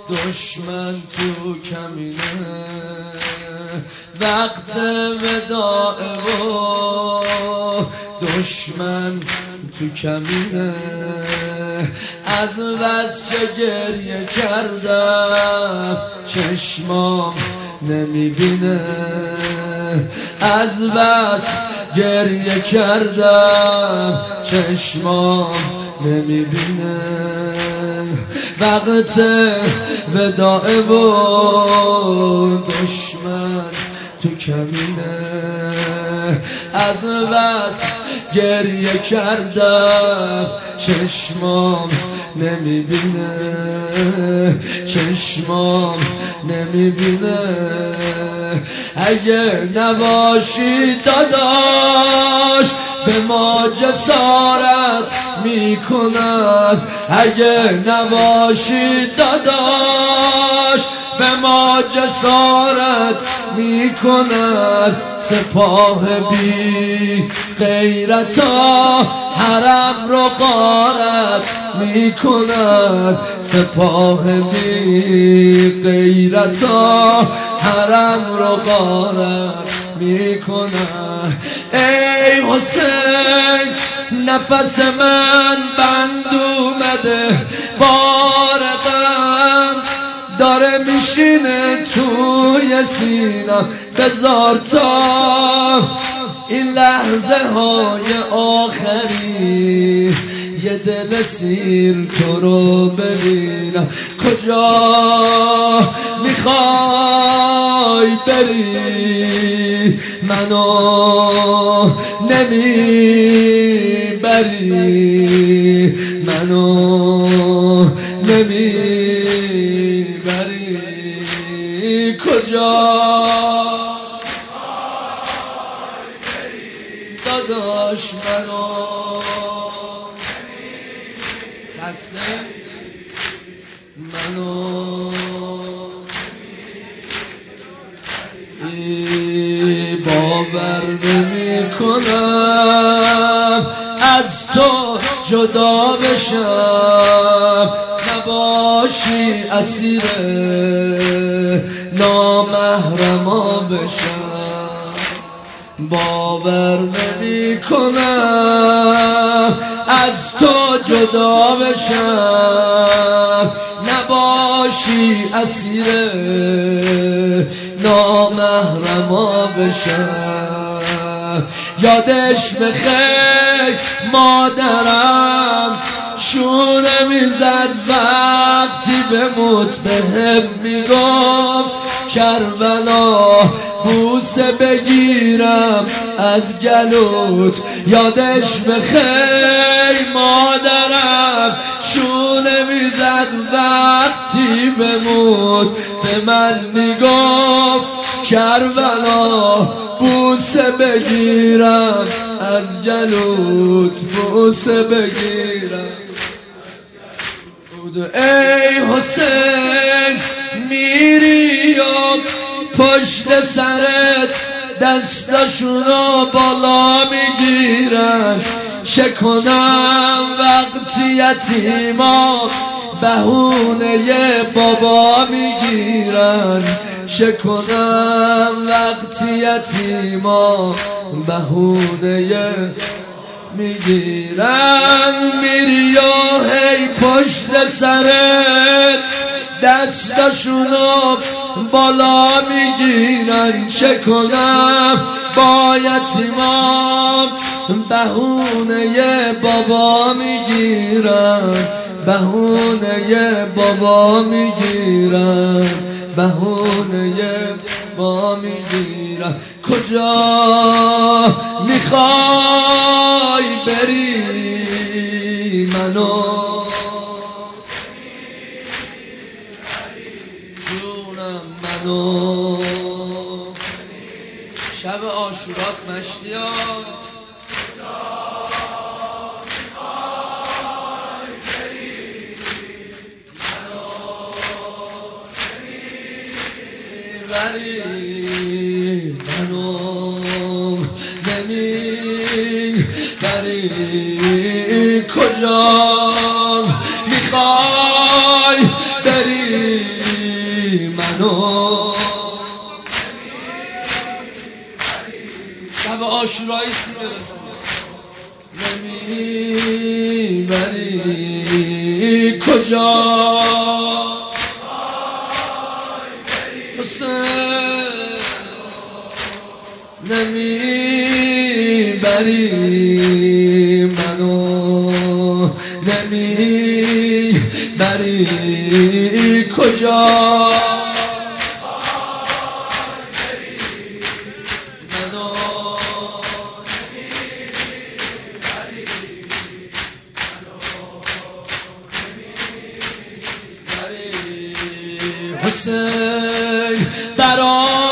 دشمن تو کمینه، وقت وداع و دشمن تو کمینه. از بس که گریه کردم چشمام نمیبینه، از بس گریه کردم چشمام نمیبینه. وقت وداع و دشمن تو کمینه، از بس گریه کردم چشمام نمیبینه، چشمام نمیبینه. اگه نباشی داداش به ما جسارت میکنن، اگه نباشی داداش به ما جسارت میکنن. سپاه بی غیرتا حرم رو غارت میکنن، سپاه بی غیرتا حرم رو غارت میکنن. ای حسین نفس من بند اومده، بار غم داره میشینه توی سینم. بذار تا این لحظه های آخری یه دل سیر تو رو ببینم. کجا میخوای بری منو نمیبری، منو نمیبری. کجا داداش منو خسته منو باور نمی کنم از تو جدا بشم، نباشی اسیر نامحرما بشم. باور نمی کنم از تو جدا بشم، نباشی اسیر نامحرما بشم. یادش بخیر مادرم شونه میزد وقتی بموت، بهم میگفت کربلا بوسه بگیرم از گلوت. یادش بخیر مادرم شونه میزد وقتی بموت، به من میگفت کربلا بوسه بگیرم از گلوت، بوسه بگیرم. ای حسین میری و پشت سرت دستاشونو بالا میگیرن، چه کنم وقتی یتیما بهونه بابا میگیرن، چه کنم وقتی یتیما بهونه میگیرن. میری و هی پشت سرت دستاشونو بالا میگیرن، چه کنم با یتیمام بهونه بابا میگیرن، بهونه بابا میگیرن، بهونه بابا میگیرن. کجا میخوای بری منو جونم منو. شب عاشوراست مشتیا، منو نمیبری. کجا میخوای بری منو شب عاشورایی سینه بزن نمیبری کجا حسین نمیبری منو نمیبری کجا منو حسین برای